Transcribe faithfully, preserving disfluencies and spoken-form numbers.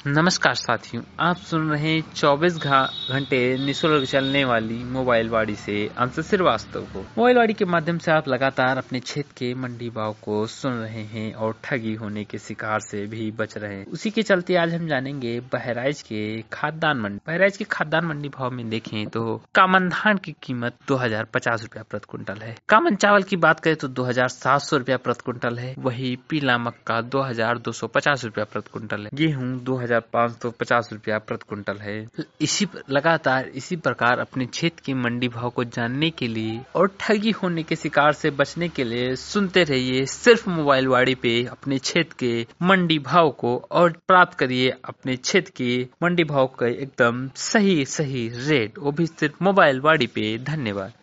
नमस्कार साथियों, आप सुन रहे हैं चौबीस घंटे निःशुल्क चलने वाली मोबाइल वाड़ी से अंश श्रीवास्तव को। मोबाइल वाड़ी के माध्यम से आप लगातार अपने क्षेत्र के मंडी भाव को सुन रहे हैं और ठगी होने के शिकार से भी बच रहे हैं। उसी के चलते आज हम जानेंगे बहराइच के खाद्यान्न मंडी। बहराइच के खाद्यान्न मंडी भाव में देखें तो कामन धान की कीमत दो हजार पचास रूपया प्रति क्विंटल है। कामन चावल की बात करें तो दो हजार सात सौ रूपया प्रति क्विंटल है। वही पीला मक्का दो हजार दो सौ पचास रूपया प्रति क्विंटल है। गेहूँ दो हजार पाँच सौ पचास रूपया प्रति क्विंटल है। इसी लगातार इसी प्रकार अपने क्षेत्र की मंडी भाव को जानने के लिए और ठगी होने के शिकार से बचने के लिए सुनते रहिए सिर्फ मोबाइल वाड़ी पे अपने क्षेत्र के मंडी भाव को और प्राप्त करिए अपने क्षेत्र के मंडी भाव का एकदम सही सही रेट, वो भी सिर्फ मोबाइल वाड़ी पे। धन्यवाद।